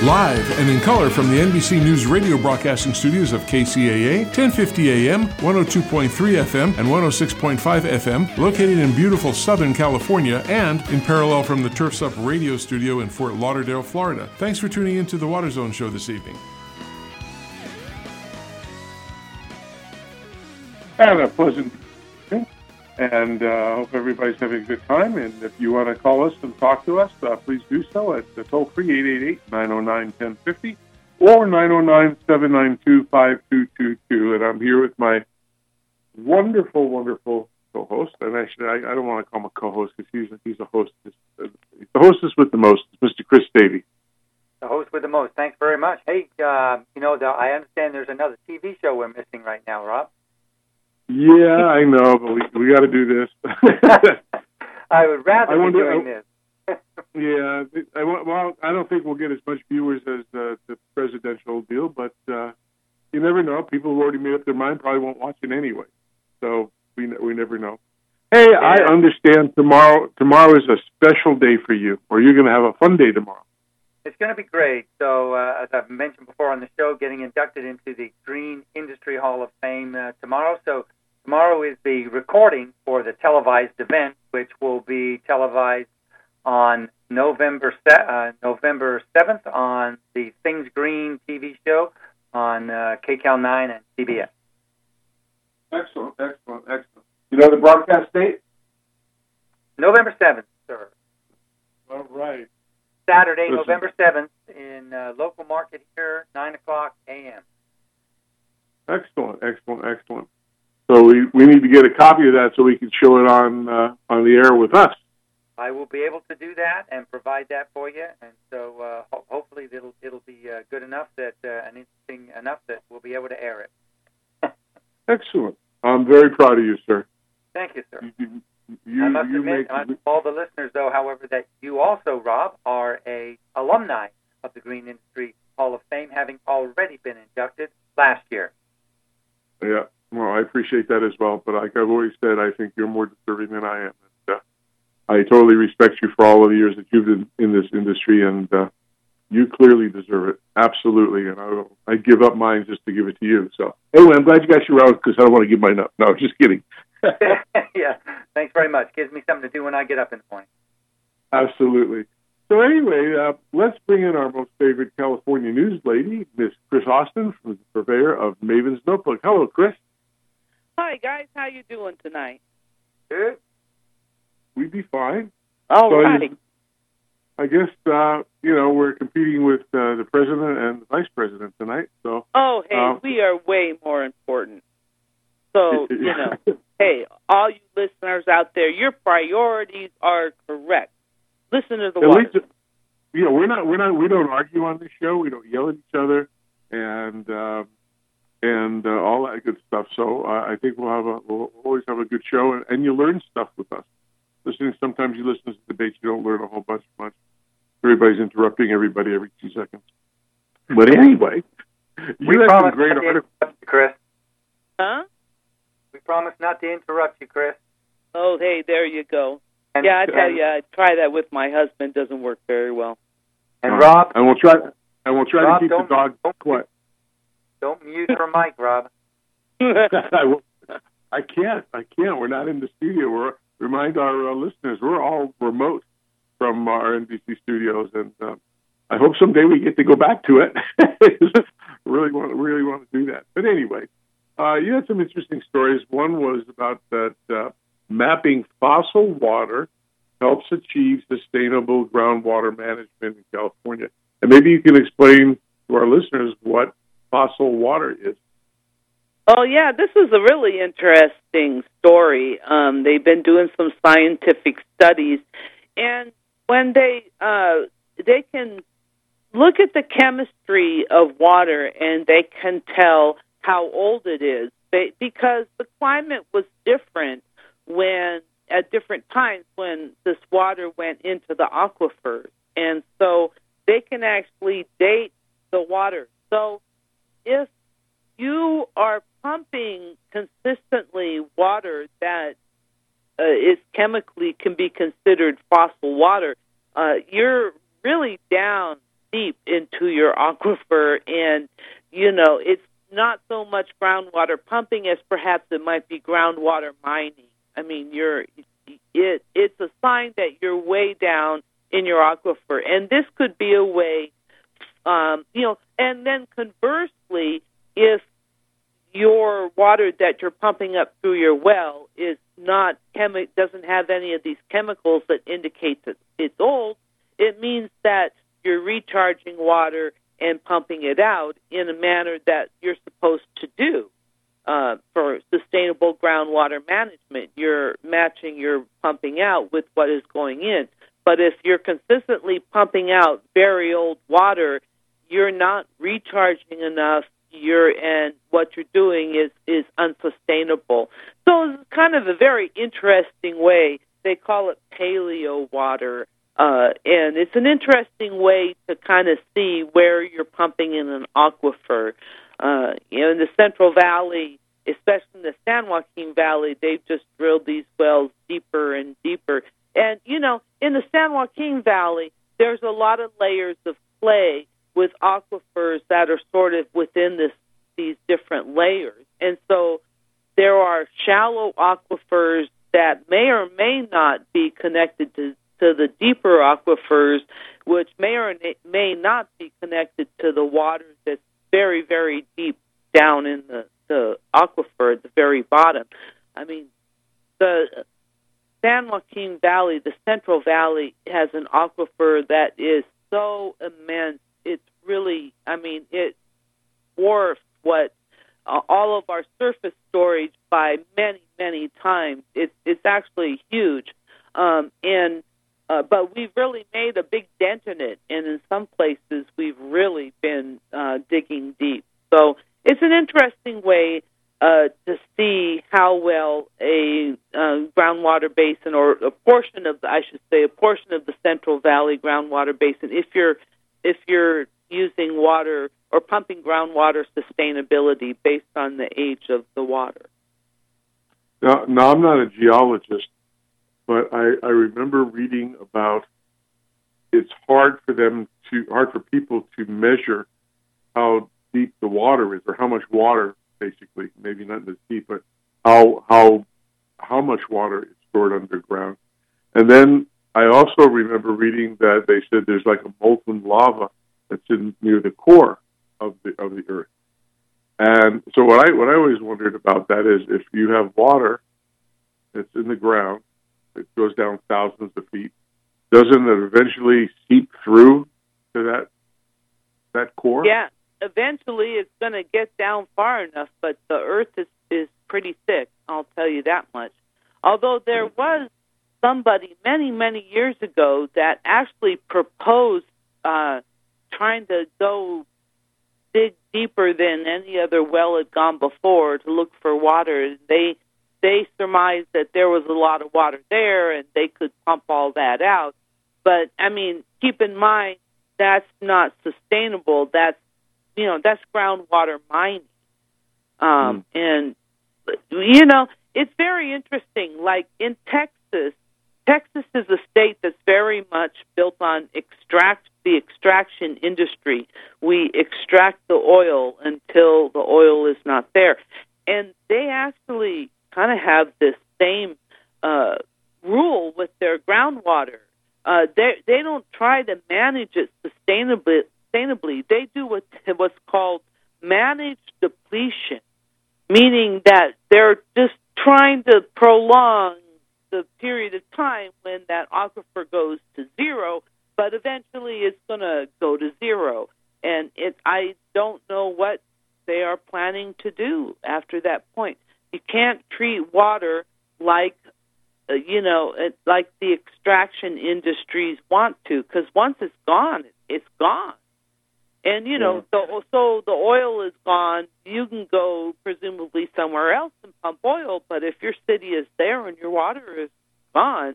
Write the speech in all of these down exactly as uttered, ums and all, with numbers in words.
Live and in color from the N B C News radio broadcasting studios of K C A A, ten fifty A M, one oh two point three F M, and one oh six point five F M, located in beautiful Southern California, and in parallel from the Turfs Up radio studio in Fort Lauderdale, Florida. Thanks for tuning in to the Water Zone show this evening. And a pleasant evening, and I uh, hope everybody's having a good time. And if you want to call us and talk to us, uh, please do so at the toll-free eight eight eight, nine oh nine, one oh five oh or nine oh nine, seven nine two, five two two two. And I'm here with my wonderful, wonderful co-host. And actually, I, I don't want to call him a co-host because he's, he's a host. He's the hostess with the most, Mister Chris Davey. The host with the most. Thanks very much. Hey, uh, you know, the, I understand there's another T V show we're missing right now, Rob. Yeah, I know, but we we got to do this. I would rather I be wonder, doing I, this. yeah, I, well, I don't think we'll get as much viewers as uh, the presidential deal, but uh, you never know. People who already made up their mind probably won't watch it anyway, so we we never know. Hey, yeah. I understand tomorrow. Tomorrow is a special day for you, or you're going to have a fun day tomorrow. It's going to be great. So, uh, as I've mentioned before on the show, getting inducted into the Green Industry Hall of Fame uh, tomorrow. So, tomorrow is the recording for the televised event, which will be televised on November se- uh, November seventh on the Things Green T V show on uh, K C A L nine and C B S. Excellent, excellent, excellent. You know the broadcast date? November seventh, sir. All right. Saturday, Listen. November seventh, in uh, local market here, nine o'clock a.m. Excellent, excellent, excellent. So we, we need to get a copy of that so we can show it on uh, on the air with us. I will be able to do that and provide that for you, and so uh, ho- hopefully it'll it'll be uh, good enough that uh, and interesting enough that we'll be able to air it. Excellent. I'm very proud of you, sir. Thank you, sir. You, you, I must you admit, make, I must all the listeners, though, however, that you also, Rob, are a alumni of the Green Industry Hall of Fame, having already been inducted last year. Yeah, well, I appreciate that as well. But like I've always said, I think you're more deserving than I am. And, uh, I totally respect you for all of the years that you've been in this industry, and uh, you clearly deserve it. Absolutely. And I I give up mine just to give it to you. So anyway, I'm glad you got your round because I don't want to give mine up. No, just kidding. Yeah, thanks very much. Gives me something to do when I get up in the morning. Absolutely. So anyway, uh, let's bring in our most favorite California news lady, Miss Chris Austin, from the purveyor of Maven's Notebook. Hello, Chris. Hi, guys. How you doing tonight? Good. We'd be fine. All so right. I guess, uh, you know, we're competing with uh, the president and the vice president tonight. So. Oh, hey, um, we are way more important. So, you know, hey, all you listeners out there, your priorities are correct. Listen to the At water. least, you know, we're not, we're not, we don't argue on this show. We don't yell at each other, and uh, and uh, all that good stuff. So uh, I think we'll have a, we'll always have a good show, and, and you learn stuff with us. Listening, sometimes you listen to debates, you don't learn a whole bunch much. Everybody's interrupting everybody every two seconds. But anyway, we you promise some great not to articles. interrupt you, Chris. Huh? We promise not to interrupt you, Chris. Oh, hey, there you go. And, yeah, I tell and, you, I try that with my husband. Doesn't work very well. And Uh, Rob, and we'll try, and we'll try Rob, to keep the dog don't, quiet. Don't mute for Mike, Rob. I, will, I can't. I can't. We're not in the studio. We're remind our uh, listeners we're all remote from our N B C studios, and uh, I hope someday we get to go back to it. really want, really want to do that. But anyway, uh, you had some interesting stories. One was about that uh, mapping fossil water helps achieve sustainable groundwater management in California, and maybe you can explain to our listeners what fossil water is. Oh, yeah, this is a really interesting story. Um, they've been doing some scientific studies, and when they uh, they can look at the chemistry of water, and they can tell how old it is, they, because the climate was different when at different times when this water went into the aquifers, and so they can actually date the water. So if you are pumping consistently water that uh, is chemically can be considered fossil water, uh, you're really down deep into your aquifer, and, you know, it's not so much groundwater pumping as perhaps it might be groundwater mining. I mean, you're it it's a sign that you're way down in your aquifer, and this could be a way, um, you know, and then conversely, if your water that you're pumping up through your well is not chemi- doesn't have any of these chemicals that indicate that it's old, it means that you're recharging water and pumping it out in a manner that you're supposed to do uh, for sustainable groundwater management. You're matching your pumping out with what is going in. But if you're consistently pumping out very old water, you're not recharging enough. You're and what you're doing is is unsustainable. So it's kind of a very interesting way. They call it paleo water, uh, and it's an interesting way to kind of see where you're pumping in an aquifer. Uh, you know, in the Central Valley, especially in the San Joaquin Valley, they've just drilled these wells deeper and deeper. And you know, in the San Joaquin Valley, there's a lot of layers of clay with aquifers that are sort of within this these different layers. And so there are shallow aquifers that may or may not be connected to, to the deeper aquifers, which may or may not be connected to the water that's very, very deep down in the, the aquifer at the very bottom. I mean, the San Joaquin Valley, the Central Valley, has an aquifer that is so immense. It's really, I mean, it dwarfs what uh, all of our surface storage by many, many times. It's it's actually huge, um, and uh, but we've really made a big dent in it, and in some places we've really been uh, digging deep. So it's an interesting way uh, to see how well a uh, groundwater basin, or a portion of, the, I should say, a portion of the Central Valley groundwater basin, if you're if you're using water or pumping groundwater sustainability based on the age of the water. Now, now I'm not a geologist, but I, I remember reading about it's hard for them to, hard for people to measure how deep the water is, or how much water, basically, maybe not as deep, but how how how much water is stored underground. And then I also remember reading that they said there's like a molten lava that's in near the core of the of the earth. And so what I what I always wondered about that is, if you have water that's in the ground, it goes down thousands of feet, doesn't it eventually seep through to that that core? Yeah, eventually it's going to get down far enough, but the earth is, is pretty thick, I'll tell you that much. Although there was somebody many, many years ago that actually proposed uh, trying to go dig deeper than any other well had gone before to look for water. They they surmised that there was a lot of water there and they could pump all that out. But, I mean, keep in mind, that's not sustainable. That's, you know, that's groundwater mining. Um, mm. And, you know, it's very interesting. Like in Texas, Texas is a state that's very much built on extract the extraction industry. We extract the oil until the oil is not there. And they actually kind of have this same uh, rule with their groundwater. Uh, they they don't try to manage it sustainably. Sustainably, they do what what's called managed depletion, meaning that they're just trying to prolong the period of time when that aquifer goes to zero, but eventually it's going to go to zero. And it, I don't know what they are planning to do after that point. You can't treat water like, uh, you know, it, like the extraction industries want to, because once it's gone, it's gone. And, you know, yeah. so, so the oil is gone. You can go presumably somewhere else and pump oil, but if your city is there and your water is gone,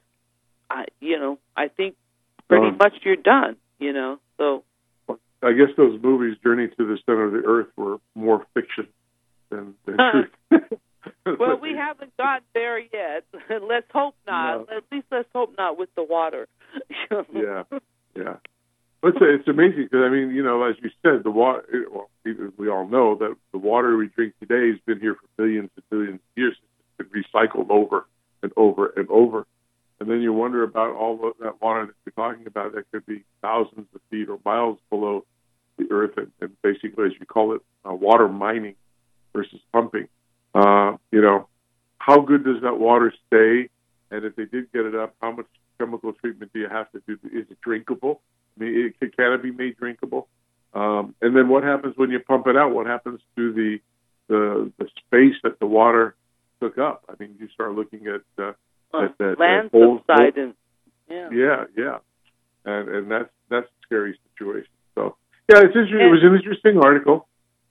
I, you know, I think pretty um, much you're done, you know. So I guess those movies, Journey to the Center of the Earth, were more fiction than, than truth. Well, we haven't got there yet. Let's hope not. No. At least let's hope not with the water. yeah, yeah. it's, it's amazing because, I mean, you know, as you said, the water, well, we all know that the water we drink today has been here for billions and billions of years. It's been recycled over and over and over. And then you wonder about all of that water that you're talking about that could be thousands of feet or miles below the earth, and, and basically, as you call it, uh, water mining versus pumping. Uh, you know, how good does that water stay? And if they did get it up, how much chemical treatment do you have to do? Is it drinkable? I mean, it, can it be made drinkable? Um, and then what happens when you pump it out? What happens to the the, the space that the water took up? I mean, you start looking at uh, uh, at that land whole, subsidence. Yeah, yeah, yeah, and and that's that's a scary situation. So yeah, it's inter- it was an interesting article.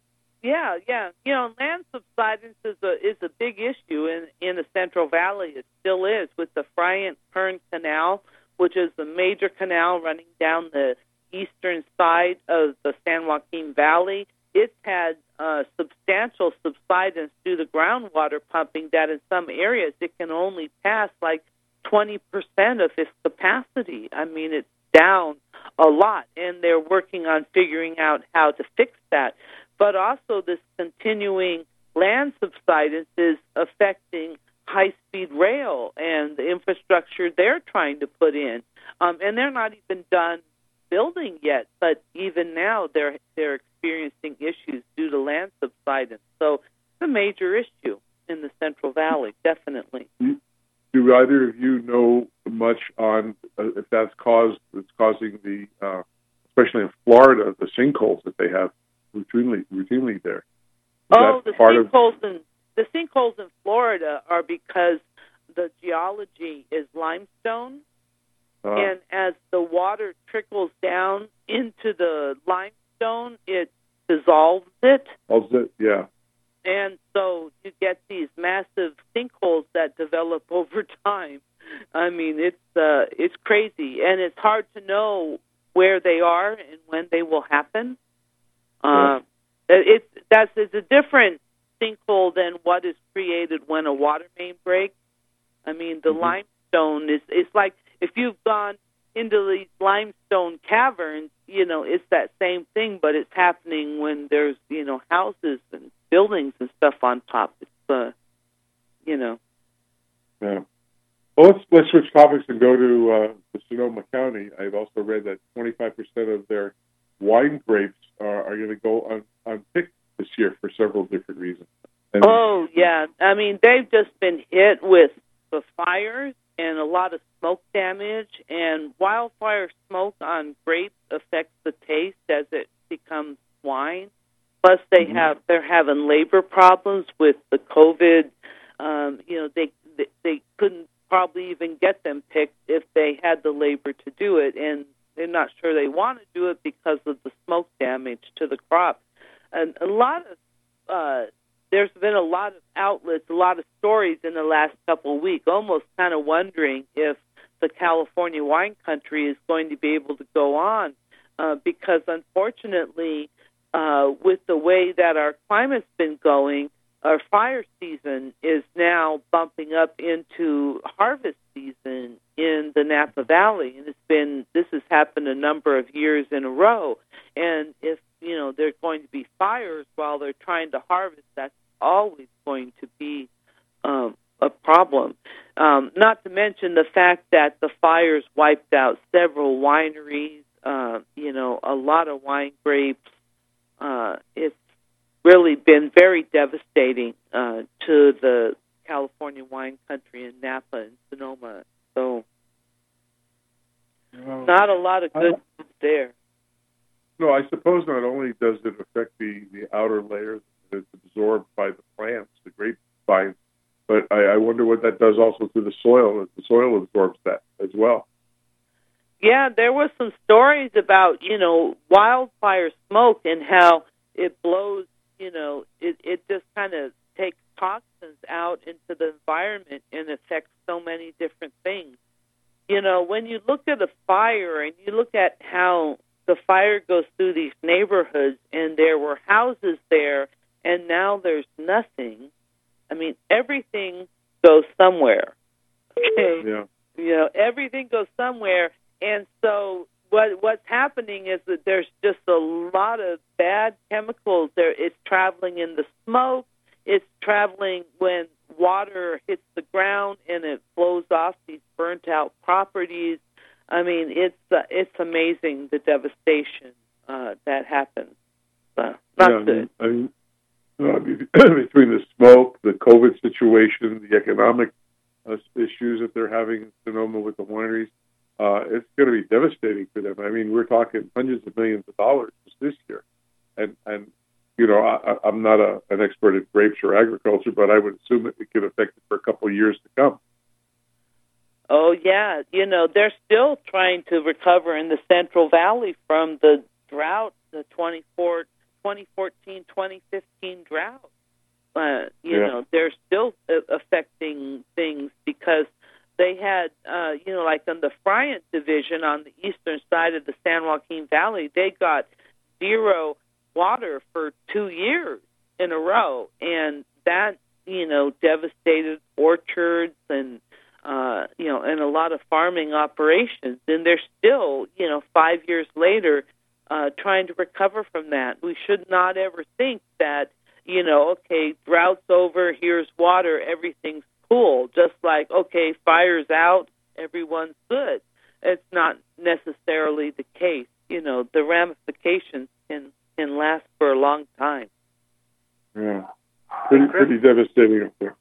Yeah, yeah. You know, land subsidence is a is a big issue in in the Central Valley. It still is, with the Friant Kern Canal, which is the major canal running down the eastern side of the San Joaquin Valley. It's had uh, substantial subsidence due to groundwater pumping that in some areas it can only pass like twenty percent of its capacity. I mean, it's down a lot, and they're working on figuring out how to fix that. But also this continuing land subsidence is affecting high-speed rail and the infrastructure they're trying to put in. Um, and they're not even done building yet, but even now they're they're experiencing issues due to land subsidence. So it's a major issue in the Central Valley, definitely. Do either of you know much on uh, if that's caused, it's causing the, uh, especially in Florida, the sinkholes that they have routinely routinely there? Is oh, the part sinkholes of... in the sinkholes in Florida are because the geology is limestone, uh, and as the water trickles down into the limestone, it dissolves it. Dissolves it, yeah. And so you get these massive sinkholes that develop over time. I mean, it's uh, it's crazy, and it's hard to know where they are and when they will happen. Uh, it's that's it's a different sinkhole than what is created when a water main breaks. I mean, the mm-hmm. limestone is it's like if you've gone into these limestone caverns, you know, it's that same thing, but it's happening when there's, you know, houses and buildings and stuff on top. It's, uh, you know. Yeah. Well, let's let's switch topics and go to uh, to Sonoma County. I've also read that twenty-five percent of their wine grapes are, are going to go un, unpicked this year for several different reasons. And oh, yeah. I mean, they've just been hit with the fires and a lot of smoke damage, and wildfire smoke on grapes affects the taste as it becomes wine. Plus, they mm-hmm. have they're having labor problems with the COVID. Um, you know, they, they they couldn't probably even get them picked if they had the labor to do it, and they're not sure they want to do it because of the smoke damage to the crop. And a lot of uh, there's been a lot of outlets, a lot of stories in the last couple of weeks, almost kind of wondering if the California wine country is going to be able to go on, uh, because unfortunately, uh, with the way that our climate's been going, our fire season is now bumping up into harvest season in the Napa Valley, and it's been this has happened a number of years in a row. And if you know there's going to be fires while they're trying to harvest, that's always going to be um, a problem. Um, not to mention the fact that the fires wiped out several wineries. Uh, you know, a lot of wine grapes. Uh, it's really been very devastating uh, to the California wine country in Napa and Sonoma. So, well, not a lot of good I, there. No, I suppose not only does it affect the, the outer layers that's absorbed by the plants, the grapevines, but I, I wonder what that does also to the soil, if the soil absorbs that as well. Yeah, there were some stories about, you know, wildfire smoke and how it blows. You know, it, it just kind of takes toxins out into the environment and affects so many different things. You know, when you look at a fire and you look at how the fire goes through these neighborhoods and there were houses there and now there's nothing, I mean, everything goes somewhere. Okay? Yeah. You know, everything goes somewhere. And so what what's happening is that there's just a lot of bad chemicals there. It's traveling in the smoke. It's traveling when water hits the ground and it flows off these burnt out properties. I mean, it's uh, it's amazing the devastation uh, that happens. Uh, not yeah, good. I mean, uh, between the smoke, the COVID situation, the economic uh, issues that they're having in Sonoma with the wineries, uh, it's going to be devastating for them. I mean, we're talking hundreds of millions of dollars just this year. And, and you know, I, I'm not a, an expert at grapes or agriculture, but I would assume that it could affect it for a couple of years to come. Oh, yeah. You know, they're still trying to recover in the Central Valley from the drought, the twenty-four twenty fourteen twenty fifteen drought. Uh, you yeah. know, they're still uh, affecting things because they had, uh, you know, like on the Friant division on the eastern side of the San Joaquin Valley, they got zero water for two years in a row. And that, you know, devastated orchards and, uh, you know, and a lot of farming operations. And they're still, you know, five years later, Uh, trying to recover from that. We should not ever think that, you know, okay, drought's over, here's water, everything's cool. Just like, okay, fire's out, everyone's good. It's not necessarily the case. You know, the ramifications can, can last for a long time. Yeah, pretty, pretty devastating up there.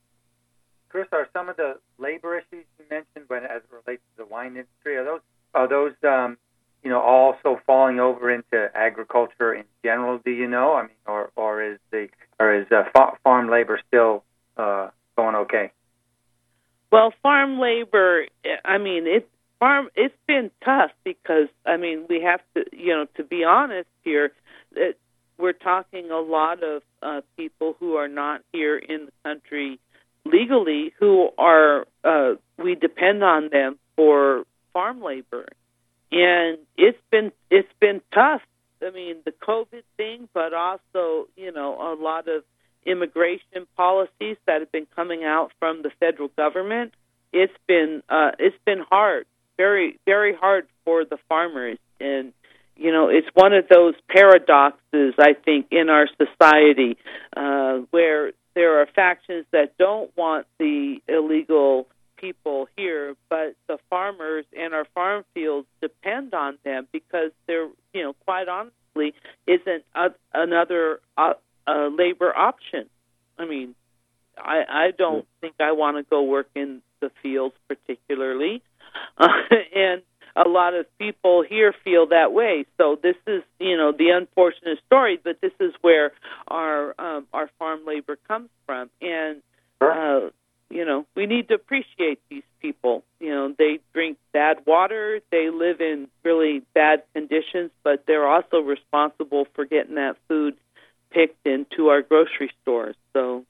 Chris, are some of the labor issues you mentioned when, as it relates to the wine industry, are those, are those, um, you know, also falling over into agriculture in general? Do you know? I mean, or or is the or is uh, fa- farm labor still uh, going okay? Well, farm labor. I mean, it farm. It's been tough because I mean, we have to, you know, to be honest here, it, we're talking a lot of uh, people who are not here in the country legally, who are uh, we depend on them for farm labor. And it's been it's been tough. I mean, the COVID thing, but also, you know, a lot of immigration policies that have been coming out from the federal government. It's been uh, it's been hard, very very hard for the farmers. And you know, it's one of those paradoxes, I think, in our society uh, where there are factions that don't want the illegal people here, but the farmers and our farm fields depend on them because there, you know, quite honestly, isn't a, another uh, uh, labor option. I mean, I, I don't think I want to go work in the fields particularly, uh, and a lot of people here feel that way. So this is, you know, the unfortunate story, but this is where our um, our farm labor comes from, and. Uh, You know, we need to appreciate these people. You know, they drink bad water, they live in really bad conditions, but they're also responsible for getting that food picked into our grocery stores. So,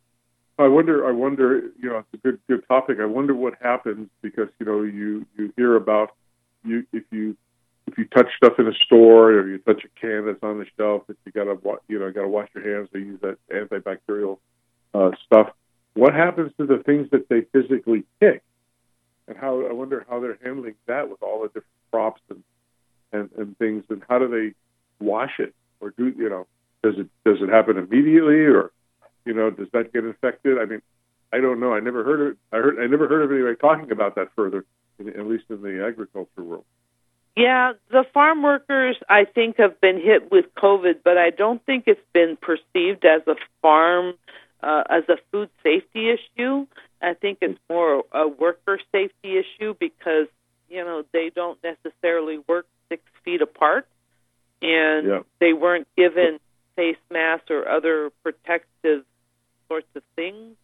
I wonder. I wonder. You know, it's a good good topic. I wonder what happens because you know you, you hear about you if you if you touch stuff in a store or you touch a can that's on the shelf that you gotta you know gotta wash your hands. They use that antibacterial uh, stuff. What happens to the things that they physically pick, and how I wonder how they're handling that with all the different crops and, and, and things, and how do they wash it, or do you know does it does it happen immediately, or you know does that get infected? I mean, I don't know. I never heard of I heard I never heard of anybody talking about that further, in, at least in the agriculture world. Yeah, the farm workers I think have been hit with COVID, but I don't think it's been perceived as a farm. Uh, as a food safety issue. I think it's more a worker safety issue because, you know, they don't necessarily work six feet apart, and yeah. they weren't given face masks or other protective sorts of things.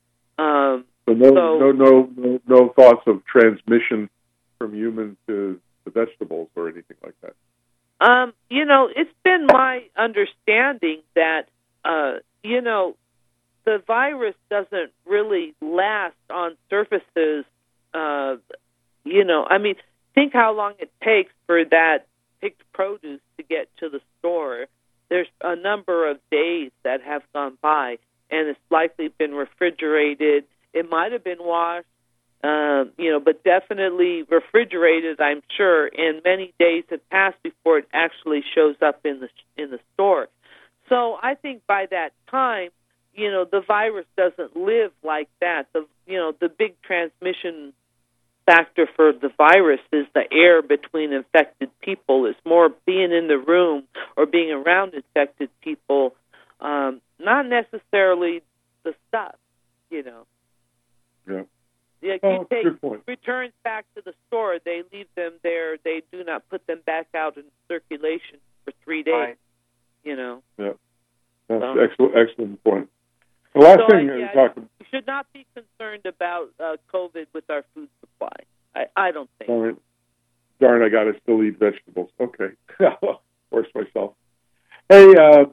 Um, so no, so, no, no, no, no thoughts of transmission from humans to the vegetables or anything like that? Um, you know, it's been my understanding that, uh, you know, the virus doesn't really last on surfaces. Uh, you know, I mean, think how long it takes for that picked produce to get to the store. There's a number of days that have gone by, and it's likely been refrigerated. It might have been washed, Uh, you know, but definitely refrigerated, I'm sure, and many days have passed before it actually shows up in the in the store. So I think by that time, you know, the virus doesn't live like that. The you know the big transmission factor for the virus is the air between infected people. It's more being in the room or being around infected people, um, not necessarily the stuff. You know. Yeah. Yeah, oh, you take returns back to the store. They leave them there. They do not put them back out in circulation for three days. Right. You know. Yeah, that's um, excellent. Excellent point. The last so thing I, I yeah, talking. We should not be concerned about uh, COVID with our food supply. I, I don't think. Darn, darn I got to still eat vegetables. Okay, force myself. Hey, uh,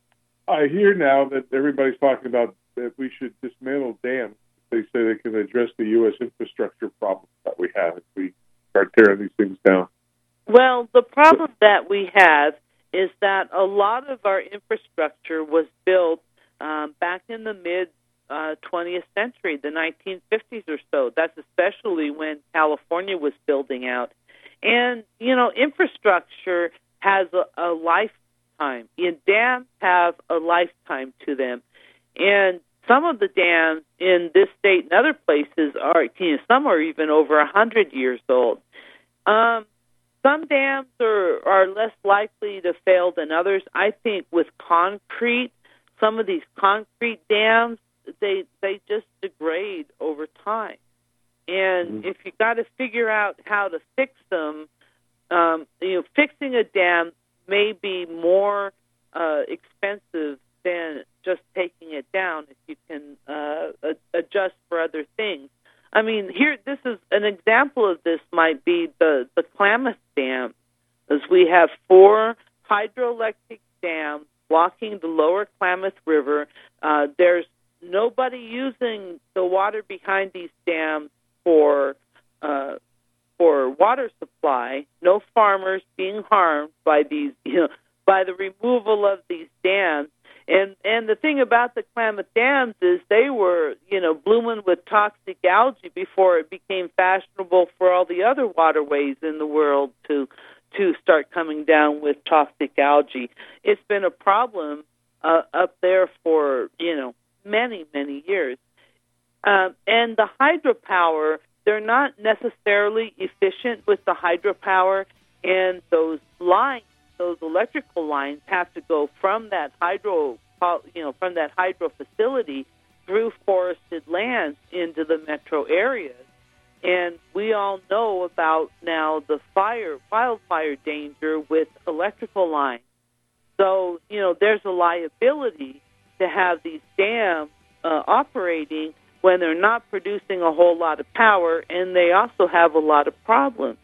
I hear now that everybody's talking about that we should dismantle dams. They say they can address the U S infrastructure problems that we have if we start tearing these things down. Well, the problem that we have is that a lot of our infrastructure was built um, back in the mid uh, twentieth century, the nineteen fifties or so. That's especially when California was building out. And, you know, infrastructure has a, a lifetime. And dams have a lifetime to them. And some of the dams in this state and other places are, you know, some are even over one hundred years old. Um, some dams are, are less likely to fail than others. I think with concrete, some of these concrete dams, they they just degrade over time. And mm-hmm. if you got to figure out how to fix them, um, you know, fixing a dam may be more uh, expensive than just taking it down if you can uh, adjust for other things. I mean, here, this is an example of this might be the, the Klamath Dam, as we have four hydroelectric dams blocking the lower Klamath River. Uh, there's nobody using the water behind these dams for uh, for water supply. No farmers being harmed by these, you know, by the removal of these dams. And and the thing about the Klamath dams is they were, you know, blooming with toxic algae before it became fashionable for all the other waterways in the world to to start coming down with toxic algae. It's been a problem uh, up there for, you know, many, many years. Um, and the hydropower, they're not necessarily efficient with the hydropower, and those lines, those electrical lines have to go from that hydro, you know, from that hydro facility through forested lands into the metro areas. And we all know about now the fire, wildfire danger with electrical lines. So, you know, there's a liability to have these dams uh, operating when they're not producing a whole lot of power, and they also have a lot of problems.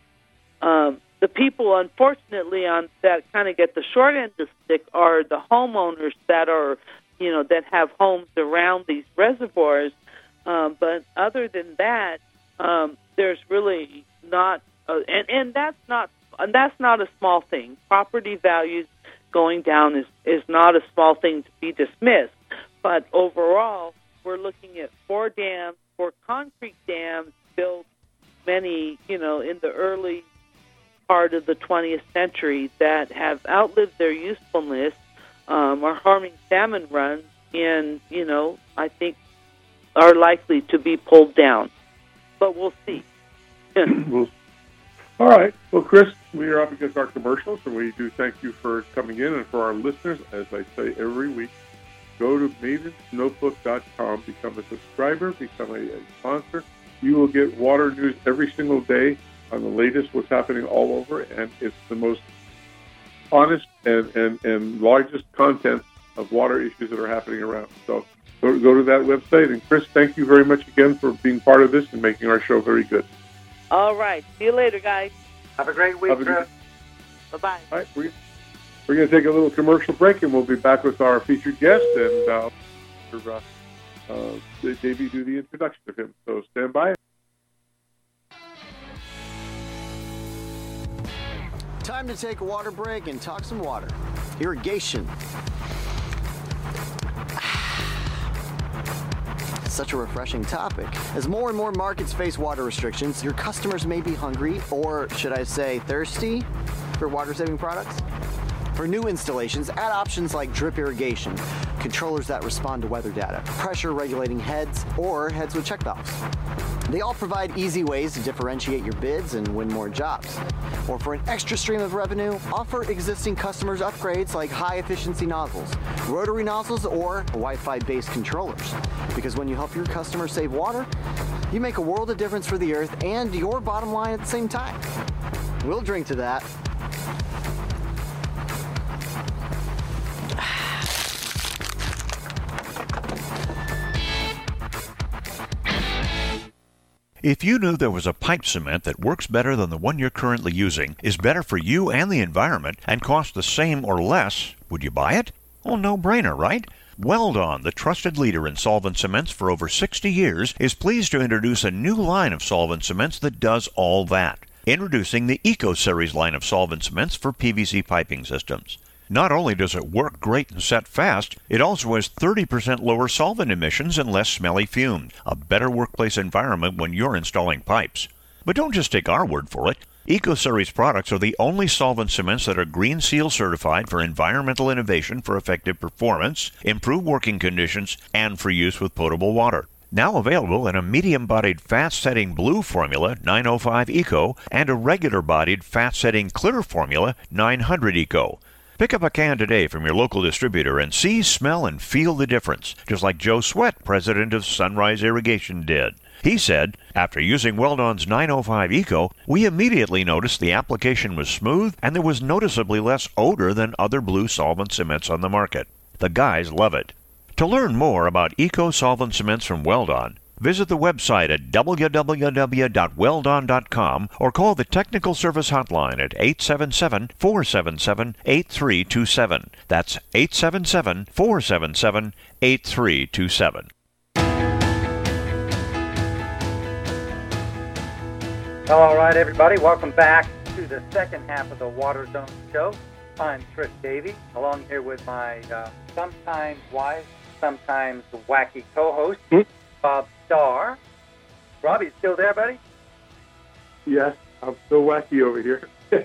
Um, the people, unfortunately, on that kind of get the short end of the stick are the homeowners that are, you know, that have homes around these reservoirs. Um, but other than that, um, there's really not, uh, and and that's not and that's not a small thing. Property values going down is is not a small thing to be dismissed. But overall, we're looking at four dams, four concrete dams built many, you know, in the early part of the twentieth century that have outlived their usefulness, um, are harming salmon runs, and, you know, I think are likely to be pulled down. But we'll see. All right. Well, Chris, we are up against our commercials, and we do thank you for coming in. And for our listeners, as I say every week, go to maidens notebook dot com, become a subscriber, become a, a sponsor. You will get water news every single day on the latest, what's happening all over, and it's the most honest and, and, and largest content of water issues that are happening around. So go, go to that website. And Chris, thank you very much again for being part of this and making our show very good. All right. See you later, guys. Have a great week, Chris. Bye-bye. All right. We're, we're going to take a little commercial break, and we'll be back with our featured guest, and uh, for, uh, uh, Davey do the introduction of him. So stand by. Time to take a water break and talk some water. Irrigation. Such a refreshing topic. As more and more markets face water restrictions, your customers may be hungry, or should I say thirsty, for water-saving products. For new installations, add options like drip irrigation, controllers that respond to weather data, pressure regulating heads, or heads with check valves. They all provide easy ways to differentiate your bids and win more jobs. Or for an extra stream of revenue, offer existing customers upgrades like high-efficiency nozzles, rotary nozzles, or Wi-Fi based controllers. Because when you help your customers save water, you make a world of difference for the earth and your bottom line at the same time. We'll drink to that. If you knew there was a pipe cement that works better than the one you're currently using, is better for you and the environment, and costs the same or less, would you buy it? Well, no-brainer, right? Weldon, the trusted leader in solvent cements for over sixty years, is pleased to introduce a new line of solvent cements that does all that. Introducing the EcoSeries line of solvent cements for P V C piping systems. Not only does it work great and set fast, it also has thirty percent lower solvent emissions and less smelly fumes, a better workplace environment when you're installing pipes. But don't just take our word for it. EcoSeries products are the only solvent cements that are Green Seal certified for environmental innovation for effective performance, improved working conditions, and for use with potable water. Now available in a medium-bodied fat-setting blue formula, nine oh five Eco, and a regular-bodied fat-setting clear formula, nine hundred Eco. Pick up a can today from your local distributor and see, smell, and feel the difference, just like Joe Sweat, president of Sunrise Irrigation, did. He said, after using Weldon's nine oh five Eco, we immediately noticed the application was smooth and there was noticeably less odor than other blue solvent cements on the market. The guys love it. To learn more about Eco solvent cements from Weldon, visit the website at w w w dot weldon dot com or call the technical service hotline at eight seven seven, four seven seven, eight three two seven. That's eight seven seven, four seven seven, eight three two seven. All right, everybody. Welcome back to the second half of the Water Zone Show. I'm Trish Davey, along here with my uh, sometimes wise, sometimes wacky co-host, Bob Starr. Robbie, still there, buddy? Yes, I'm still wacky over here.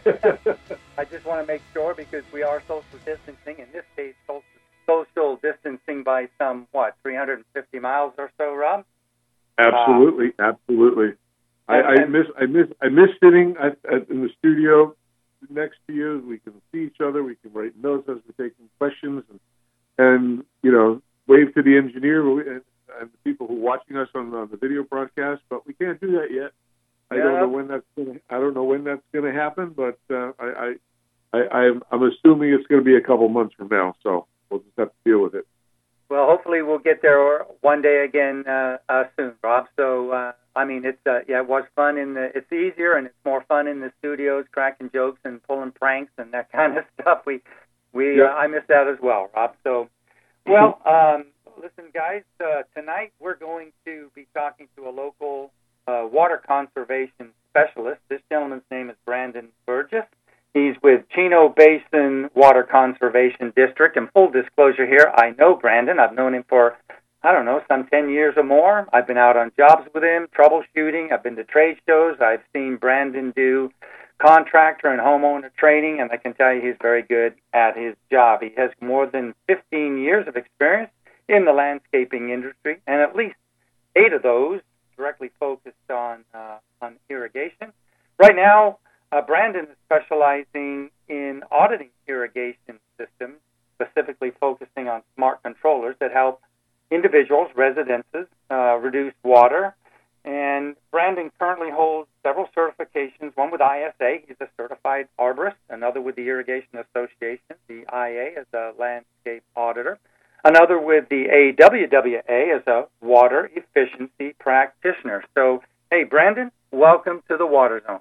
I just want to make sure, because we are social distancing, in this case, social, social distancing by some, what, three hundred fifty miles or so, Rob? Absolutely, uh, absolutely. I, I miss, I miss, I miss sitting at, at, in the studio next to you. We can see each other. We can write notes as we're taking questions, and, and you know, wave to the engineer and, and the people who are watching us on, on the video broadcast. But we can't do that yet. I yeah. don't know when that's going to. I don't know when that's going to happen. But uh, I, I, I, I'm, I'm assuming it's going to be a couple months from now. So we'll just have to deal with it. Well, hopefully we'll get there one day again uh, uh, soon, Rob. So, uh, I mean, it's uh, yeah, it was fun in the. It's easier and it's more fun in the studios, cracking jokes and pulling pranks and that kind of stuff. We, we, yeah. uh, I miss that as well, Rob. So, well, um, listen, guys. Uh, tonight we're going to be talking to a local uh, water conservation specialist. This gentleman's name is Brandon Burgess. He's with Chino Basin Water Conservation District. And full disclosure here, I know Brandon. I've known him for, I don't know, some ten years or more. I've been out on jobs with him, troubleshooting. I've been to trade shows. I've seen Brandon do contractor and homeowner training, and I can tell you he's very good at his job. He has more than fifteen years of experience in the landscaping industry, and at least eight of those directly focused on uh, on irrigation. Right now, Uh, Brandon is specializing in auditing irrigation systems, specifically focusing on smart controllers that help individuals, residences, uh, reduce water. And Brandon currently holds several certifications, one with I S A, he's a certified arborist, another with the Irrigation Association, the I A, as a landscape auditor, another with the A W W A as a water efficiency practitioner. So, hey, Brandon, welcome to the Water Zone.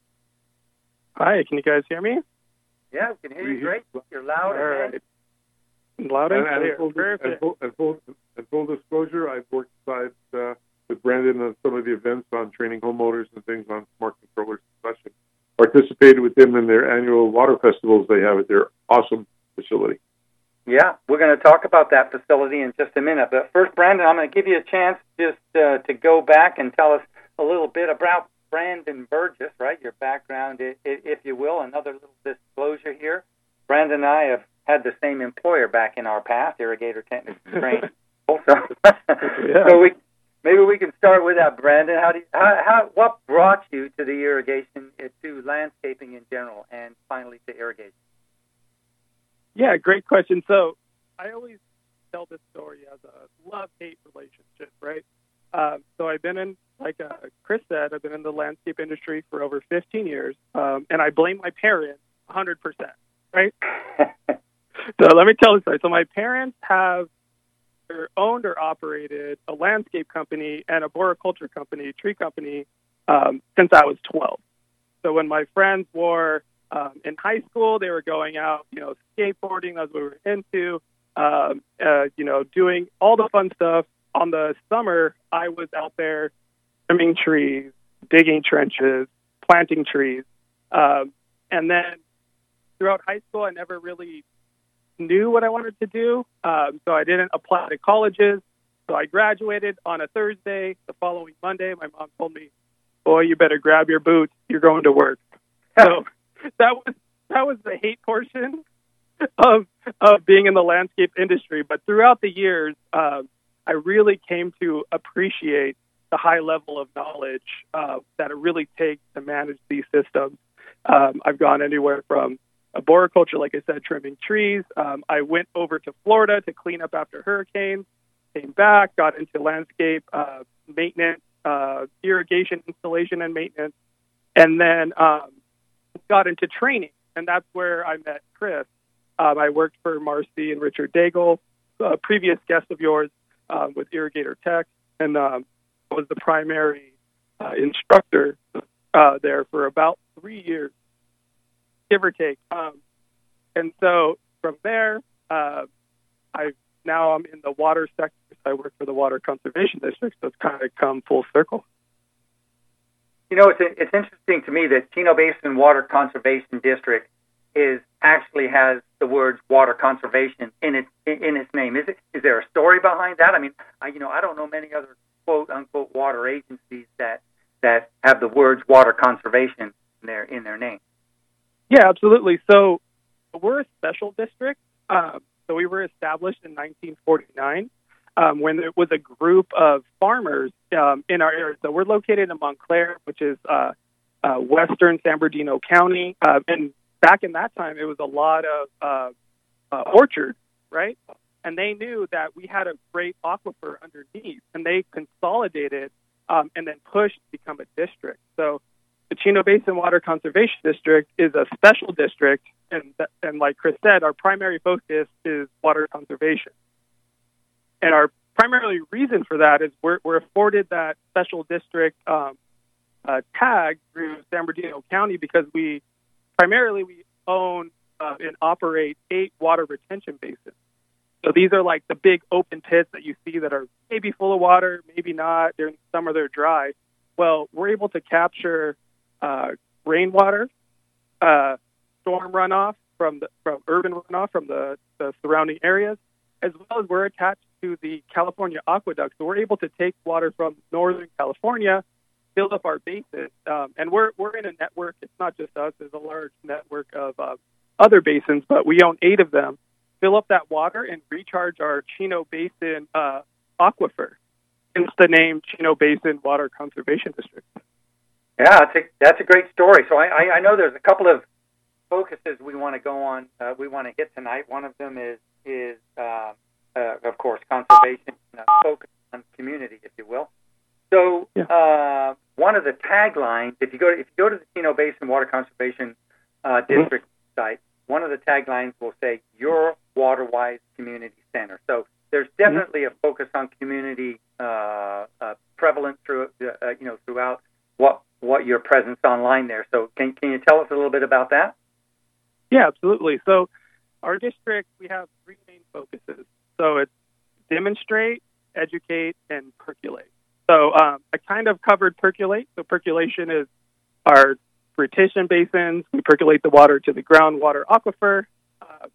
Hi, can you guys hear me? Yeah, we can hear you great. You're loud. All right. Loud and clear. And, and, full, and, full, and full disclosure, I've worked beside, uh, with Brandon on some of the events on training homeowners and things on smart controllers and such, and participated with them in their annual water festivals they have at their awesome facility. Yeah, we're going to talk about that facility in just a minute. But first, Brandon, I'm going to give you a chance just uh, to go back and tell us a little bit about Brandon Burgess, right? Your background, if you will. Another little disclosure here. Brandon and I have had the same employer back in our past, Irrigator Technical Training. So, yeah. so we maybe we can start with that, Brandon. How do you, how, how what brought you to the irrigation, to landscaping in general, and finally to irrigation? Yeah, great question. So I always tell this story as a love-hate relationship, right? Um, so I've been in, like uh, Chris said, I've been in the landscape industry for over fifteen years, um, and I blame my parents one hundred percent, right? So let me tell you something. So my parents have either owned or operated a landscape company and a arboriculture company, tree company, um, since I was twelve. So when my friends were um, in high school, they were going out, you know, skateboarding, that's what we were into, um, uh, you know, doing all the fun stuff. On the summer, I was out there trimming trees, digging trenches, planting trees. Um, and then throughout high school, I never really knew what I wanted to do. Um, so I didn't apply to colleges. So I graduated on a Thursday. The following Monday, my mom told me, boy, you better grab your boots. You're going to work. So that was that was the hate portion of of being in the landscape industry. But throughout the years, um, I really came to appreciate the high level of knowledge uh, that it really takes to manage these systems. Um, I've gone anywhere from arboriculture, like I said, trimming trees. Um, I went over to Florida to clean up after hurricanes, came back, got into landscape uh, maintenance, uh, irrigation installation and maintenance, and then um, got into training. And that's where I met Chris. Um, I worked for Marcy and Richard Daigle, a previous guest of yours, Um, with Irrigator Tech, and um, was the primary uh, instructor uh, there for about three years, give or take. Um, and so from there, uh, I now I'm in the water sector. I work for the Water Conservation District, so it's kind of come full circle. You know, it's it's interesting to me that Chino Basin Water Conservation District is actually has the words water conservation in its in its name. Is it? Is there a story behind that? I mean, I, you know, I don't know many other quote unquote water agencies that that have the words water conservation in their in their name. Yeah, absolutely. So we're a special district. Um, so we were established in nineteen forty-nine um, when there was a group of farmers um, in our area. So we're located in Montclair, which is uh, uh, western San Bernardino County, uh, and back in that time, it was a lot of uh, uh, orchards, right? And they knew that we had a great aquifer underneath, and they consolidated um, and then pushed to become a district. So the Chino Basin Water Conservation District is a special district, and and like Chris said, our primary focus is water conservation. And our primary reason for that is we're, we're afforded that special district um, uh, tag through San Bernardino County because we Primarily, we own uh, and operate eight water retention basins. So these are like the big open pits that you see that are maybe full of water, maybe not. During the summer, they're dry. Well, we're able to capture uh, rainwater, uh, storm runoff from the from urban runoff from the, the surrounding areas, as well as we're attached to the California aqueduct. So we're able to take water from Northern California, build up our basin, um, and we're we're in a network. It's not just us. There's a large network of uh, other basins, but we own eight of them. Fill up that water and recharge our Chino Basin uh, aquifer. Hence the name Chino Basin Water Conservation District. Yeah, that's a, that's a great story. So I, I, I know there's a couple of focuses we want to go on. Uh, we want to hit tonight. One of them is is uh, uh, of course conservation, uh, focus on community, if you will. So yeah. uh, one of the taglines, if you go to, if you go to the Chino Basin Water Conservation uh, District mm-hmm. site, one of the taglines will say "Your Waterwise Community Center." So there's definitely mm-hmm. a focus on community uh, uh, prevalent through uh, you know throughout what what your presence online there. So can can you tell us a little bit about that? Yeah, absolutely. So our district, we have three main focuses. So it's demonstrate, educate, and percolate. So um, I kind of covered percolate. So percolation is our retention basins. We percolate the water to the groundwater aquifer. Uh, just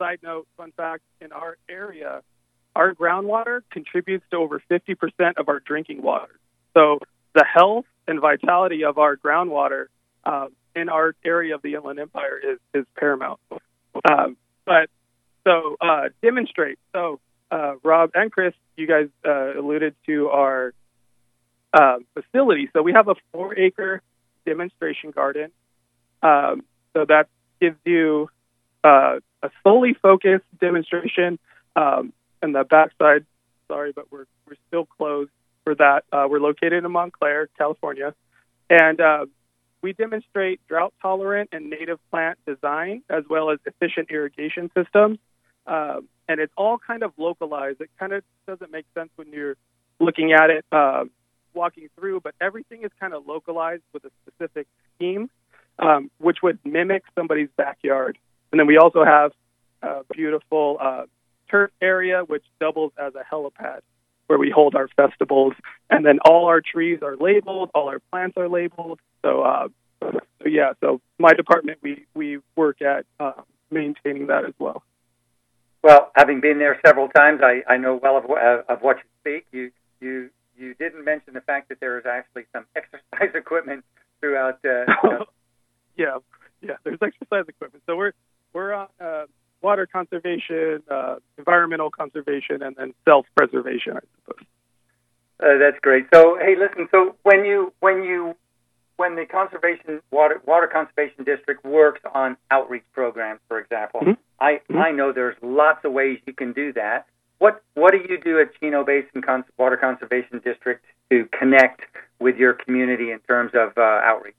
side note, fun fact, in our area, our groundwater contributes to over fifty percent of our drinking water. So the health and vitality of our groundwater um, in our area of the Inland Empire is, is paramount. Um, but so uh, demonstrate. So uh, Rob and Chris, you guys uh, alluded to our uh, facility. So we have a four-acre demonstration garden. Um, so that gives you uh, a solely focused demonstration. Um, and the backside, sorry, but we're we're still closed for that. Uh, we're located in Montclair, California, and uh, we demonstrate drought-tolerant and native plant design as well as efficient irrigation systems. Um, and it's all kind of localized. It kind of doesn't make sense when you're looking at it, uh, walking through, but everything is kind of localized with a specific scheme, um, which would mimic somebody's backyard. And then we also have a beautiful uh, turf area, which doubles as a helipad, where we hold our festivals. And then all our trees are labeled, all our plants are labeled. So, uh, so yeah, so my department, we, we work at uh, maintaining that as well. Well, having been there several times, I, I know well of, uh, of what you speak. You you you didn't mention the fact that there is actually some exercise equipment throughout. Uh, yeah, yeah. There's exercise equipment. So we're we're on uh, water conservation, uh, environmental conservation, and then self-preservation, I suppose. Uh, that's great. So hey, listen. So when you when you when the conservation water water conservation district works on outreach programs, for example, mm-hmm. I mm-hmm. I know there's lots of ways you can do that. What what do you do at Chino Basin Cons- Water Conservation District to connect with your community in terms of uh, outreach?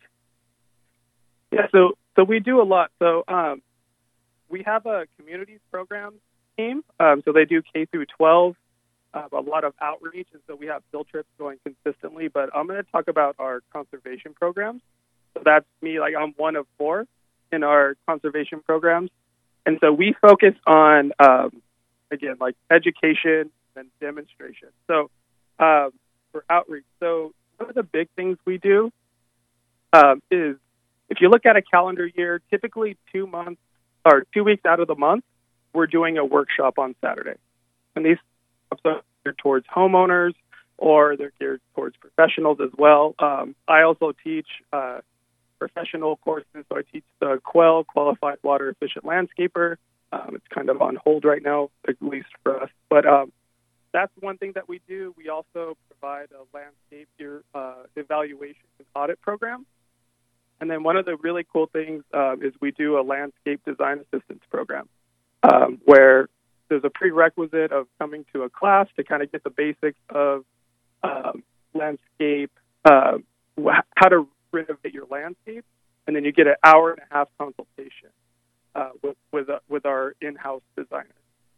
Yeah, so so we do a lot. So um, we have a communities program team. Um, so they do K through twelve, uh, a lot of outreach, and so we have field trips going consistently. But I'm going to talk about our conservation programs. So that's me. Like I'm one of four in our conservation programs, and so we focus on. Um, Again, like education and demonstration. So um, for outreach, so one of the big things we do um, is if you look at a calendar year, typically two months or two weeks out of the month, we're doing a workshop on Saturday. And these are geared towards homeowners or they're geared towards professionals as well. Um, I also teach uh, professional courses. So I teach the Quell, Qualified Water Efficient Landscaper. Um, it's kind of on hold right now, at least for us. But um, that's one thing that we do. We also provide a landscape year, uh, evaluation and audit program. And then one of the really cool things um, is we do a landscape design assistance program um, where there's a prerequisite of coming to a class to kind of get the basics of um, landscape, uh, how to renovate your landscape, and then you get an hour and a half consultation. Uh, with with, uh, with our in-house designers,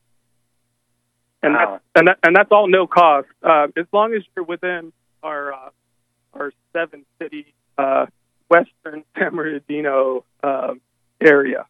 and wow. that's, and that, and that's all no cost uh, as long as you're within our uh, our seven city uh, Western San Bernardino uh, area.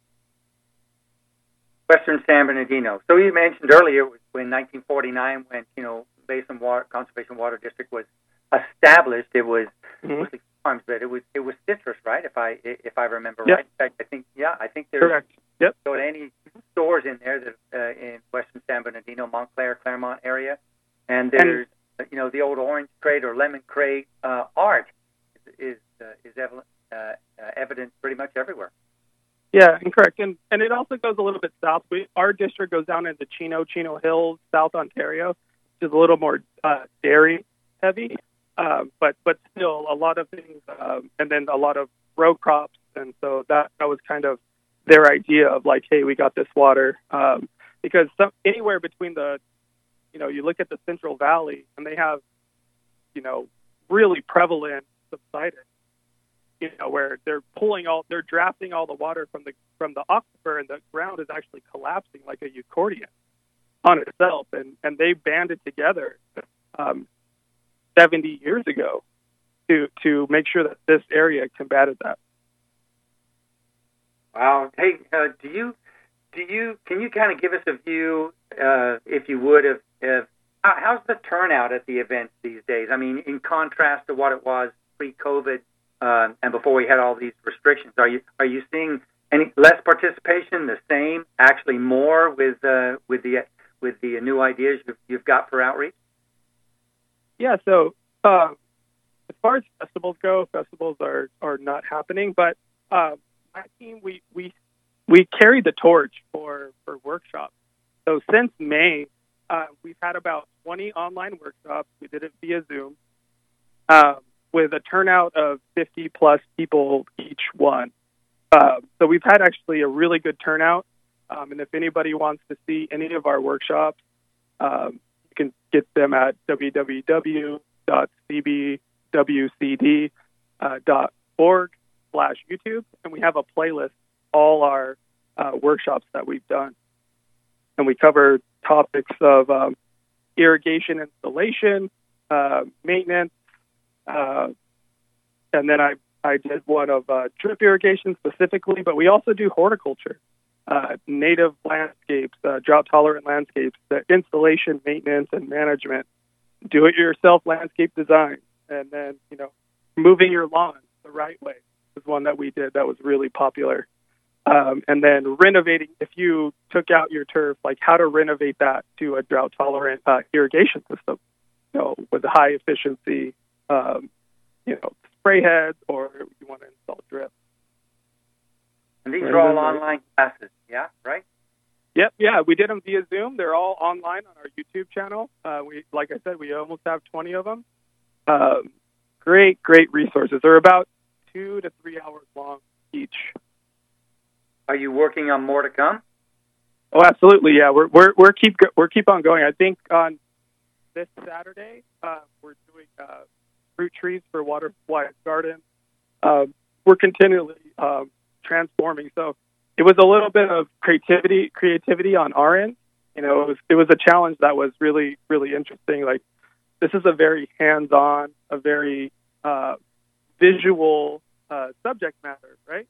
Western San Bernardino. So you mentioned earlier in nineteen forty-nine when you know Basin Water Conservation Water District was established. It was mm-hmm. mostly farms, but it was it was citrus, right? If I if I remember yep. right. In fact, I think yeah, I think there's correct. Yep. Go to any stores in there that uh, in Western San Bernardino, Montclair, Claremont area, and there's and, you know the old orange crate or lemon crate uh, art is is, uh, is evident, uh, uh, evident pretty much everywhere. Yeah, incorrect, and and it also goes a little bit south. We our district goes down into Chino, Chino Hills, South Ontario, which is a little more uh, dairy heavy. Uh, but but still a lot of things, um, and then a lot of row crops, and so that, that was kind of their idea of like, hey, we got this water, um, because some, anywhere between the, you know, you look at the Central Valley, and they have, you know, really prevalent subsidence, you know, where they're pulling all, they're drafting all the water from the from the aquifer, and the ground is actually collapsing like a accordion on itself, and and they banded together. Um, seventy years ago to to make sure that this area combated that. Wow. Hey, uh, do you do you can you kind of give us a view, uh, if you would, of, of how, how's the turnout at the events these days? I mean, in contrast to what it was pre-COVID uh, and before we had all these restrictions, are you are you seeing any less participation, the same, actually more with uh, with the with the new ideas you've, you've got for outreach? Yeah, so uh, as far as festivals go, festivals are, are not happening, but uh, my team, we, we we carry the torch for, for workshops. So since May, uh, we've had about twenty online workshops. We did it via Zoom uh, with a turnout of fifty plus people each one. Uh, so we've had actually a really good turnout. Um, and if anybody wants to see any of our workshops, um, you can get them at w w w dot c b w c d dot org slash YouTube. And we have a playlist, all our uh, workshops that we've done. And we cover topics of um, irrigation installation, uh, maintenance, uh, and then I, I did one of uh, drip irrigation specifically, but we also do horticulture, uh, native landscapes, uh, drought-tolerant landscapes, the installation, maintenance, and management, do-it-yourself landscape design, and then, you know, moving your lawn the right way was one that we did that was really popular. Um, and then renovating, if you took out your turf, like how to renovate that to a drought-tolerant uh, irrigation system, you know, with high efficiency, um, you know, spray heads, or you want to install drip. And these are all online classes, yeah, right? Yep, yeah, we did them via Zoom. They're all online on our YouTube channel. Uh, we, like I said, we almost have twenty of them. Um, great, great resources. They're about two to three hours long each. Are you working on more to come? Oh, absolutely. Yeah, we're we're we're keep we're keep on going. I think on this Saturday uh, we're doing uh, fruit trees for Water Wise Garden. Uh, we're continually um, transforming. So it was a little bit of creativity creativity on our end. You know, it was it was a challenge that was really really interesting. Like, this is a very hands-on, a very uh, visual uh, subject matter, right?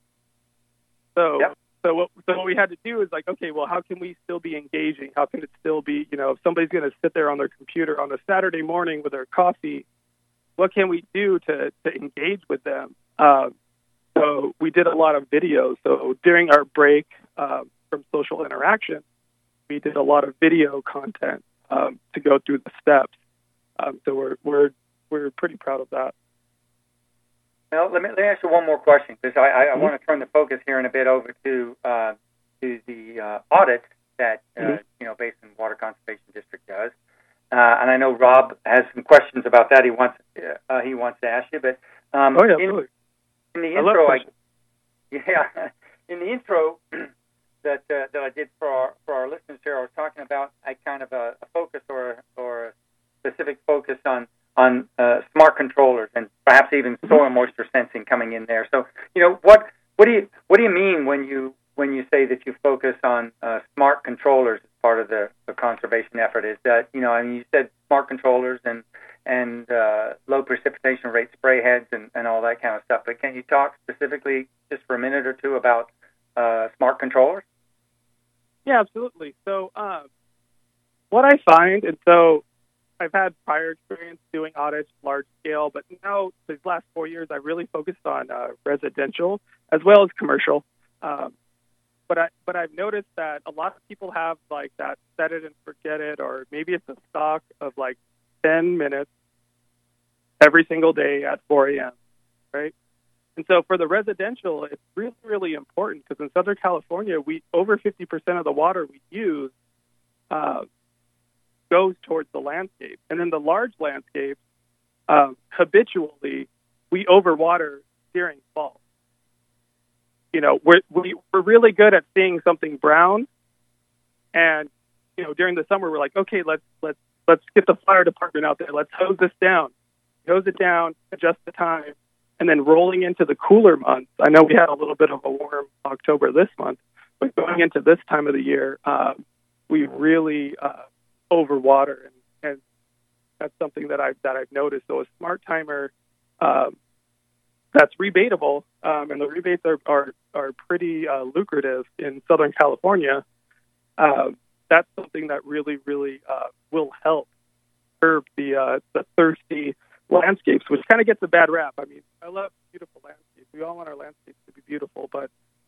So, yep. so what so what we had to do is like, okay, well, how can we still be engaging? How can it still be, you know, if somebody's going to sit there on their computer on a Saturday morning with their coffee, what can we do to, to engage with them? Uh, so we did a lot of videos. So during our break uh, from social interaction, we did a lot of video content um, to go through the steps. Um, so we're we're we're pretty proud of that. Well, let me, let me ask you one more question, because I, I, I Mm-hmm. want to turn the focus here in a bit over to uh, to the uh, audit that uh, Mm-hmm. you know Basin Water Conservation District does, uh, and I know Rob has some questions about that. He wants uh, he wants to ask you, but um, oh yeah, in, absolutely. in the I love intro, I, questions. yeah, in the intro that uh, that I did for our for our listeners here, I was talking about a kind of a, a focus or or a specific focus on. on uh, smart controllers and perhaps even soil moisture sensing coming in there. So, you know, what what do you what do you mean when you when you say that you focus on uh, smart controllers as part of the, the conservation effort? Is that, you know, I mean, you said smart controllers and and uh, low precipitation rate spray heads and, and all that kind of stuff. But can you talk specifically just for a minute or two about uh, smart controllers? Yeah, absolutely. So, uh, what I find, and so. I've had prior experience doing audits large scale, but now these last four years I've really focused on uh, residential as well as commercial. Um, but I but I've noticed that a lot of people have like that set it and forget it, or maybe it's a stock of like ten minutes every single day at four a.m. right? And so for the residential, it's really really important because in Southern California, we over fifty percent of the water we use. Uh, goes towards the landscape. And in the large landscapes, um, habitually, we overwater during fall. You know, we're, we, we're really good at seeing something brown. And, you know, during the summer, we're like, okay, let's, let's, let's get the fire department out there. Let's hose this down. Hose it down, adjust the time. And then rolling into the cooler months, I know we had a little bit of a warm October this month, but going into this time of the year, um, we really, uh, overwater, and, and that's something that I've that I've noticed. So a smart timer um, that's rebatable, um, and the rebates are are, are pretty uh, lucrative in Southern California. Uh, that's something that really really uh, will help curb the uh, the thirsty landscapes, which kind of gets a bad rap. I mean, I love beautiful landscapes. We all want our landscapes to be beautiful, but missed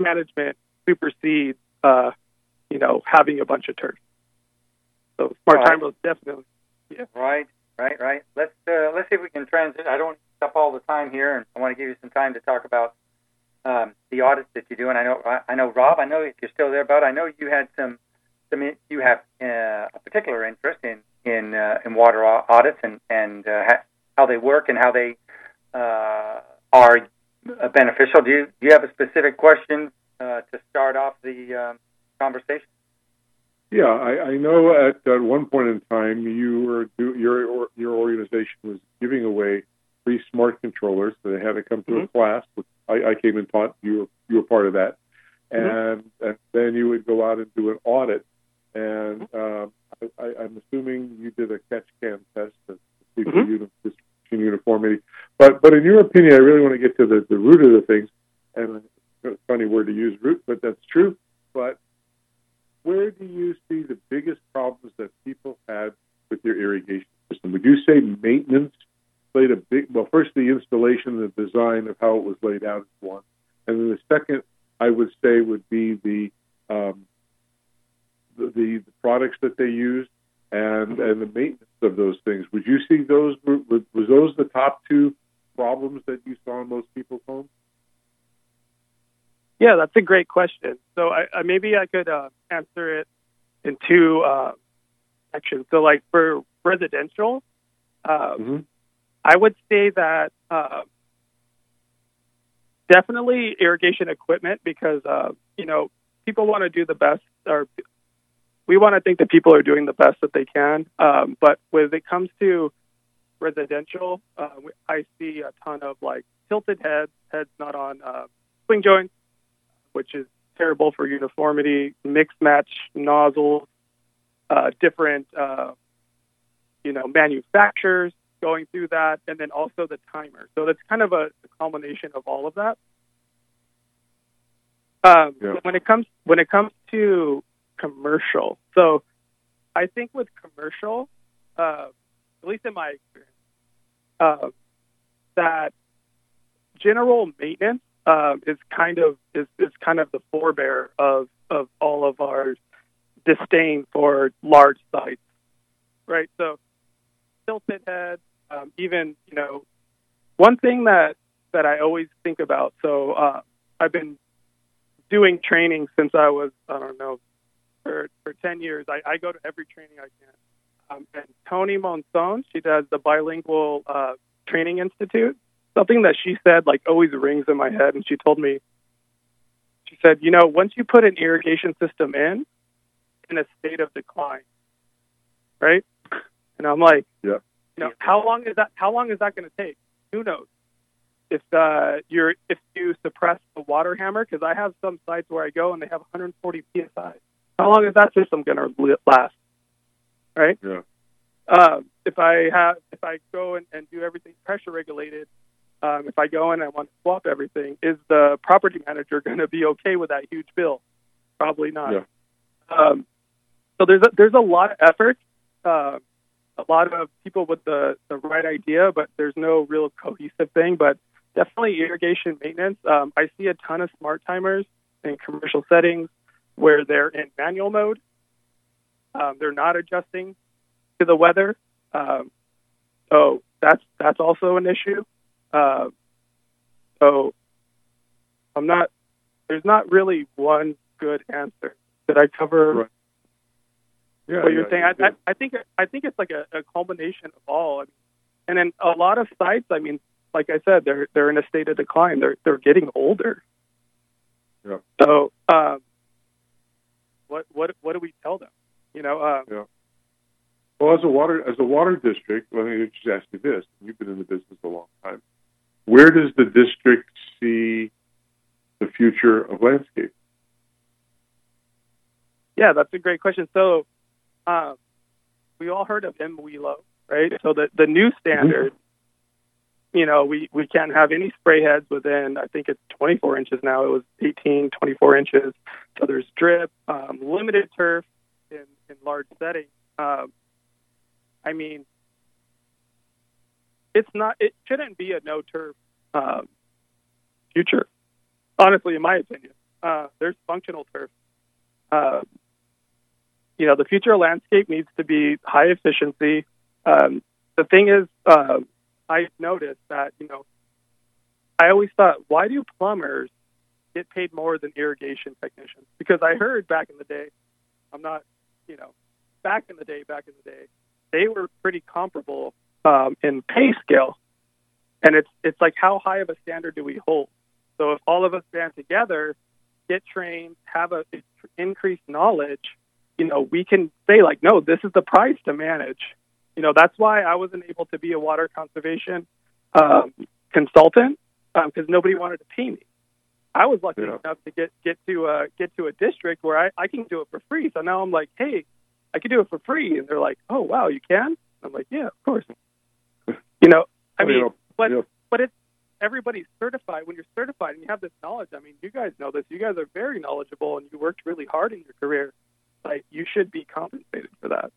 management supersedes, uh, you know, having a bunch of turf. So smart right. timers definitely. Yeah. Right, right, right. Let's uh, let's see if we can transit. I don't want to take up all the time here, and I want to give you some time to talk about um, the audits that you do. And I know, I know, Rob. I know if you're still there, bud. I know you had some, some. You have uh, a particular interest in in uh, in water audits and and uh, how they work and how they uh, are beneficial. Do you do you have a specific question uh, to start off the um, conversation? Yeah, I, I know at, at one point in time you were do, your your organization was giving away free smart controllers. So they had to come to mm-hmm. a class, which I, I came and taught. You were you were part of that, and, mm-hmm. and then you would go out and do an audit. And um, I, I'm assuming you did a catch can test to see for mm-hmm. uni- uniformity. But but in your opinion, I really want to get to the, the root of the things. And it's a funny word to use, root, but that's true. But where do you see the biggest problems that people had with your irrigation system? Would you say maintenance played a big, well, first the installation, the design of how it was laid out is one. And then the second, I would say, would be the um, the, the, the products that they used and, and the maintenance of those things. Would you see those, was, was those the top two problems that you saw in most people's homes? Yeah, that's a great question. So I, I maybe I could uh, answer it in two uh, sections. So, like for residential, uh, mm-hmm. I would say that uh, definitely irrigation equipment because uh, you know people want to do the best, or we want to think that people are doing the best that they can. Um, but when it comes to residential, uh, I see a ton of like tilted heads, heads not on uh, swing joints, which is terrible for uniformity, mix match nozzles, uh, different, uh, you know, manufacturers going through that, and then also the timer. So that's kind of a, a combination of all of that. Um, yeah. When it comes when it comes to commercial, so I think with commercial, uh, at least in my experience, uh, that general maintenance Um, is kind of is, is kind of the forebear of, of all of our disdain for large sites, right? So tilted head, um, even you know, one thing that, that I always think about. So uh, I've been doing training since I was I don't know for for ten years. I, I go to every training I can. Um, and Tony Monson, she does the Bilingual uh, Training Institute. Something that she said, like, always rings in my head, and she told me, she said, you know, once you put an irrigation system in, in a state of decline, right? And I'm like, yeah. you know, how long is that? How long is that going to take? Who knows? If uh, you're if you suppress the water hammer, because I have some sites where I go and they have one hundred forty P S I. How long is that system going to last? Right? Yeah. Um, if I have, if I go and, and do everything pressure regulated. Um, if I go in and I want to swap everything, is the property manager going to be okay with that huge bill? Probably not. Yeah. Um, so there's a, there's a lot of effort, uh, a lot of people with the, the right idea, but there's no real cohesive thing. But definitely irrigation maintenance. Um, I see a ton of smart timers in commercial settings where they're in manual mode. Um, they're not adjusting to the weather. Um, so that's that's also an issue. Uh, so I'm not, there's not really one good answer. Did I cover right. yeah, what you're yeah, saying? you I, I, I think, I think it's like a, a culmination of all. I mean, and then a lot of sites, I mean, like I said, they're, they're in a state of decline. They're, they're getting older. Yeah. So, um, what, what, what do we tell them? You know, uh, yeah. Well, as a water, as a water district, let me just ask you this. You've been in the business a long time. Where does the district see the future of landscape? Yeah, that's a great question. So um, we all heard of M W E L O, right? So the, the new standard, mm-hmm. you know, we, we can't have any spray heads within, I think it's twenty-four inches now. It was eighteen, twenty-four inches. So there's drip, um, limited turf in, in large settings. Um, I mean, it's not. It shouldn't be a no turf um, future. Honestly, in my opinion, Uh, there's functional turf. Uh, you know, the future landscape needs to be high efficiency. Um, the thing is, uh, I noticed that, you know, I always thought, why do plumbers get paid more than irrigation technicians? Because I heard back in the day, I'm not, you know, back in the day, back in the day, they were pretty comparable um, in pay scale. And it's it's like, how high of a standard do we hold? So if all of us band together, get trained, have a increased knowledge, you know, we can say like, no, this is the price to manage. You know, that's why I wasn't able to be a water conservation um, consultant, because um, nobody wanted to pay me. I was lucky yeah. enough to get get to uh, get to a district where I, I can do it for free. So now I'm like, hey, I can do it for free, and they're like, oh wow, you can? I'm like, yeah, of course. You know, I mean, yeah. but yeah. but it's everybody's certified. When you're certified and you have this knowledge, I mean, you guys know this. You guys are very knowledgeable, and you worked really hard in your career. Like, you should be compensated for that.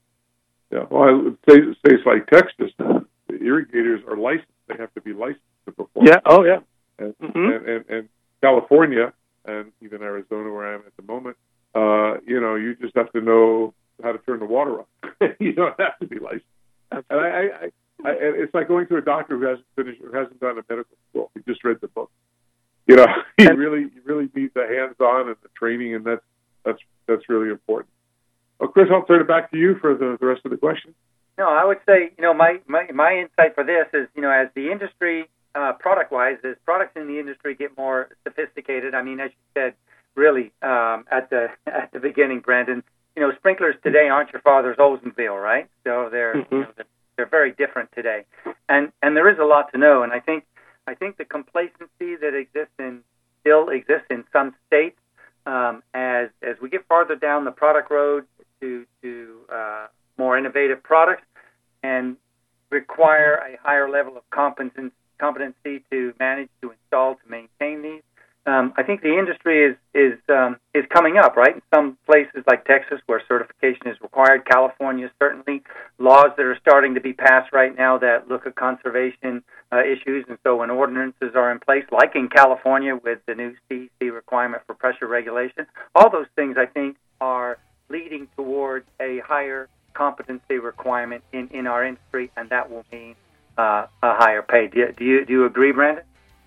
Yeah, well, states like Texas, the irrigators are licensed. They have to be licensed to perform. Yeah. Oh, yeah. And, mm-hmm. and, and, and California and even Arizona, where I am at the moment, uh, you know, you just have to know how to turn the water on. You don't have to be licensed. And I, I, I, I, it's like going to a doctor who hasn't finished, who hasn't done a medical school. He just read the book. You know, you really, you really need the hands-on and the training, and that's that's that's really important. Well, Chris, I'll turn it back to you for the, the rest of the question. No, I would say, you know, my, my, my insight for this is, you know, as the industry, uh, product-wise, as products in the industry get more sophisticated, I mean, as you said, really, um, at the at the beginning, Brandon, you know, sprinklers today aren't your father's Oldsmobile, right? So they're, mm-hmm. you know, they're, they're very different today. And and there is a lot to know, and I think I think the complacency that exists in, still exists in some states, um, as as we get farther down the product road to, to uh, more innovative products and require a higher level of competence, competency to manage, to install, to maintain these. Um, I think the industry is is um, is coming up, right? In some places like Texas, where certification is required, California certainly, laws that are starting to be passed right now that look at conservation uh, issues, and so when ordinances are in place, like in California with the new C E C requirement for pressure regulation, all those things I think are leading towards a higher competency requirement in, in our industry, and that will mean uh, a higher pay. Do you, do you do you agree, Brandon?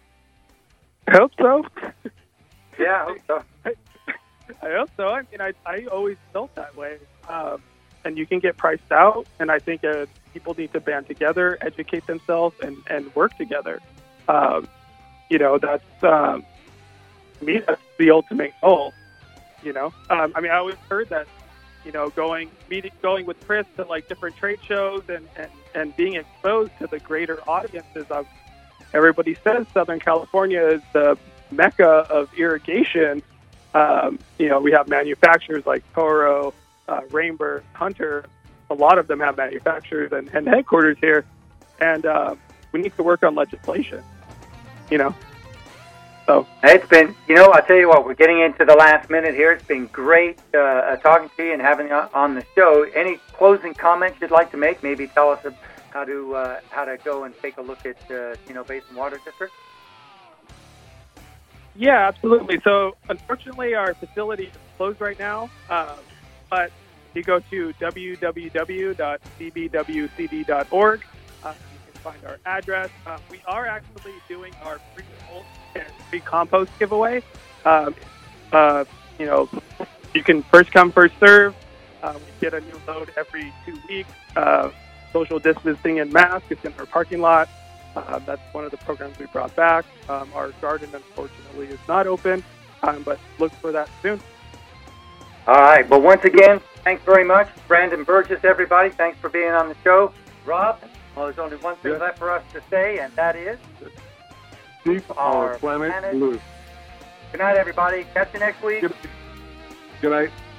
I hope so. Yeah, I hope so. I, I hope so. I mean, I, I always felt that way. Um, and you can get priced out, and I think uh, people need to band together, educate themselves, and, and work together. Um, you know, that's, um, to me, that's the ultimate goal, you know. Um, I mean, I always heard that, you know, going meeting, going with Chris to, like, different trade shows and, and, and being exposed to the greater audiences of, everybody says Southern California is the mecca of irrigation. Um, you know, we have manufacturers like Toro, uh, Rainbird, Hunter. A lot of them have manufacturers and, and headquarters here. And uh, we need to work on legislation, you know. So it's been, you know, I'll tell you what, we're getting into the last minute here. It's been great uh, talking to you and having you on the show. Any closing comments you'd like to make? Maybe tell us a how to uh, how to go and take a look at uh, Chino Basin Water District? Yeah, absolutely. So, unfortunately, our facility is closed right now, um, but if you go to w w w dot c b w c d dot org, uh, you can find our address. Uh, we are actually doing our free mulch and free compost giveaway. Um, uh, you know, you can first come, first serve. Uh, we get a new load every two weeks. Uh, social distancing and mask. It's in our parking lot. Uh, that's one of the programs we brought back. Um, our garden, unfortunately, is not open, um, but look for that soon. All right. Well, once again, thanks very much. Brandon Burgess, everybody, thanks for being on the show. Rob, well, there's only one thing yes. left for us to say, and that is... Keep our, our planet, planet blue. Good night, everybody. Catch you next week. Good, good night.